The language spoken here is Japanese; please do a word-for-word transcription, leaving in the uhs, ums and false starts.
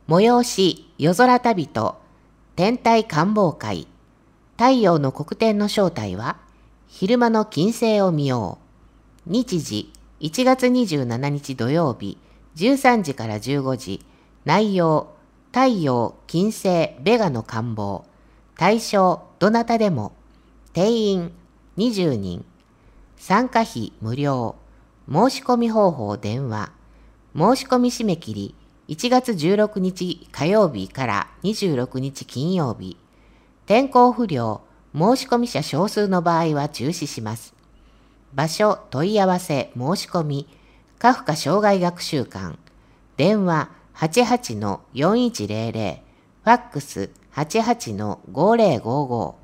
催し夜空旅と天体観望会。太陽の黒点の正体は昼間の金星を見よう。日時いちがつにじゅうしちにち土曜日じゅうさんじからじゅうごじ。内容太陽、金星、ベガの観望。対象どなたでも。定員にじゅうにん。参加費無料。申し込み方法電話。申し込み締め切りいちがつじゅうろくにち火曜日からにじゅうろくにち金曜日。天候不良、申し込み者少数の場合は中止します。場所、問い合わせ、申し込み、カフカ障害学習館。電話 はちはちのよんいちゼロゼロ、ファックス はちはちのごぜろごご。